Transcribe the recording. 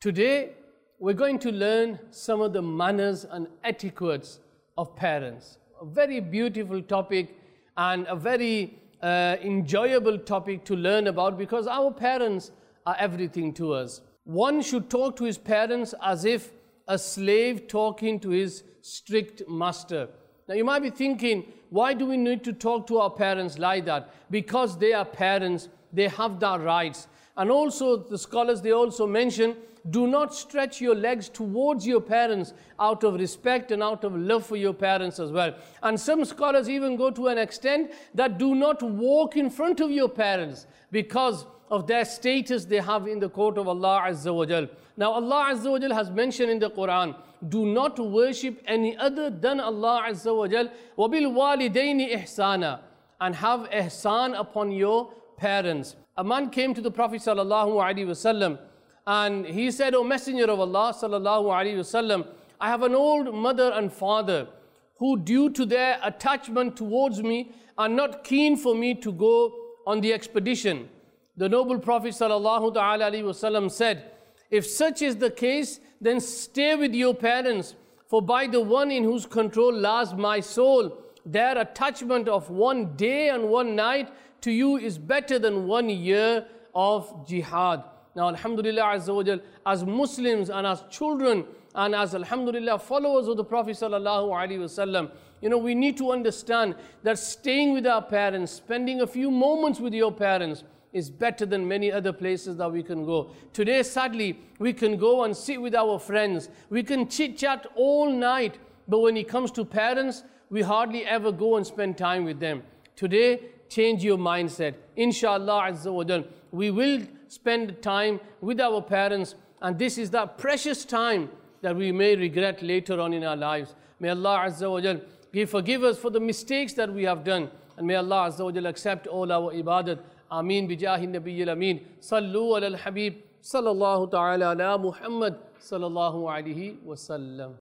Today, we're going to learn some of the manners and etiquettes of parents. A very beautiful topic and a very enjoyable topic to learn about, because our parents are everything to us. One should talk to his parents as if a slave talking to his strict master. Now you might be thinking, why do we need to talk to our parents like that? Because they are parents, they have their rights. And also the scholars, they also mention, do not stretch your legs towards your parents out of respect and out of love for your parents as well. And some scholars even go to an extent that do not walk in front of your parents because of their status they have in the court of Allah Azza wa Jal. Now Allah Azza wa Jal has mentioned in the Quran, do not worship any other than Allah Azza wa Jal, وَبِالْوَالِدَيْنِ إِحْسَانًا, and have ihsan upon your parents. A man came to the Prophet sallallahu alaihi wasallam and he said, O Messenger of Allah sallallahu alaihi wasallam, I have an old mother and father who, due to their attachment towards me, are not keen for me to go on the expedition. The noble Prophet sallallahu alaihi wasallam said, if such is the case, then stay with your parents, for by the one in whose control lies my soul, their attachment of one day and one night to you is better than 1 year of jihad. Now alhamdulillah Azza wa Jal, as Muslims and as children and as alhamdulillah followers of the Prophet sallallahu alaihi wasallam, we need to understand that staying with our parents, spending a few moments with your parents is better than many other places that we can go. Today, sadly, we can go and sit with our friends. We can chit-chat all night, but when it comes to parents, we hardly ever go and spend time with them. Today, change your mindset. Inshallah Azza wa Jal, we will spend time with our parents, and this is that precious time that we may regret later on in our lives. May Allah Azza wa Jal forgive us for the mistakes that we have done, and may Allah Azza wa Jal accept all our ibadat. Ameen bijahi nabiyyil ameen. Sallu ala al-habib sallallahu ta'ala ala Muhammad sallallahu alaihi wasallam.